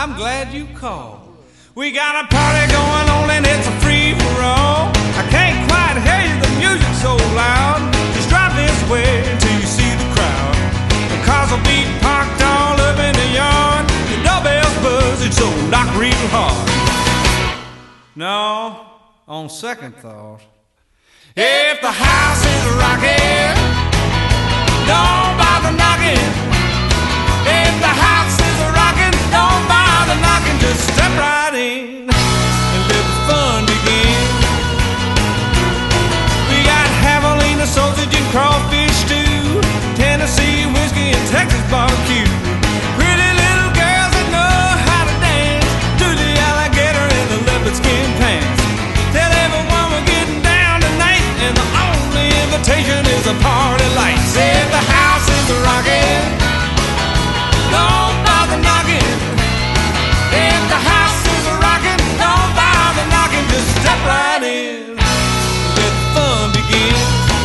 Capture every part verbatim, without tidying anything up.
I'm glad you called. We got a party going on and it's a free-for-all. I can't quite hear you, the music's so loud. Just drive this way until you see the crowd. The cars will be parked all up in the yard. The doorbell's buzzing, so knock real hard. No, on second thought, if the house is rocking, don't bother knocking. If the house is rocking, don't bother knocking. Just step right in and let the fun begin. We got javelina, sausage and crawfish stew, Tennessee whiskey and Texas barbecue. Pretty little girls that know how to dance to the alligator in the leopard skin pants. Tell everyone we're getting down tonight, and the only invitation is a party light. Say if the house is rocking, don't bother knocking. If the house is rocking, don't bother knocking. Just step right in, let the fun begin.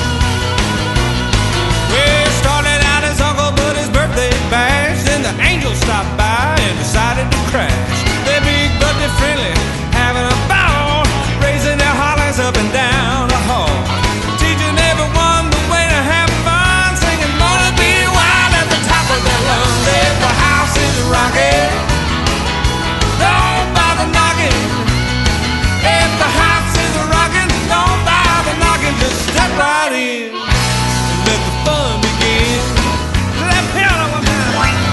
Well, it started out as Uncle Buddy's birthday bash, then the angels stopped by and decided to crash. They're big but they're friendly, having a ball, raising their hollers up and down the hall, teaching everyone the way to have fun, singing "Gonna Be Wild" at the top of their lungs. If the house is rocking, don't bother knocking. If the house is rocking, don't bother knocking. Just step right in and let the fun begin. That piano one time.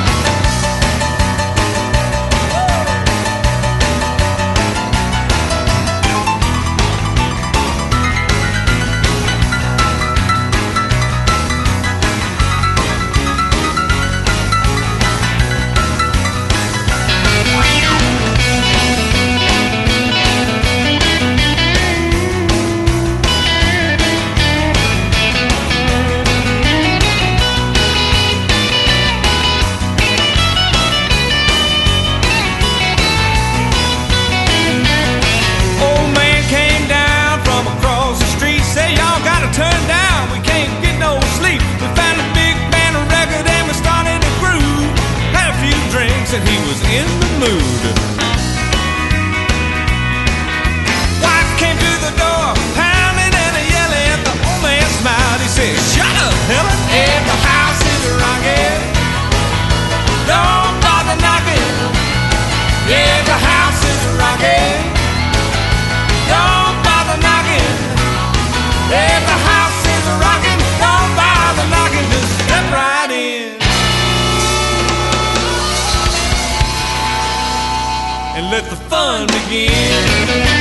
Turn down, we can't get no sleep. We found a big band record and we started to groove. Had a few drinks and he was in the mood. Wife came to the door, pounding and a yelling. The old man smiled, he said, "Shut up, Helen. If the house is rocking, don't bother knocking. If the house is rocking, don't bother knocking. If the house is rocking, don't bother knocking. Just step right in and let the fun begin."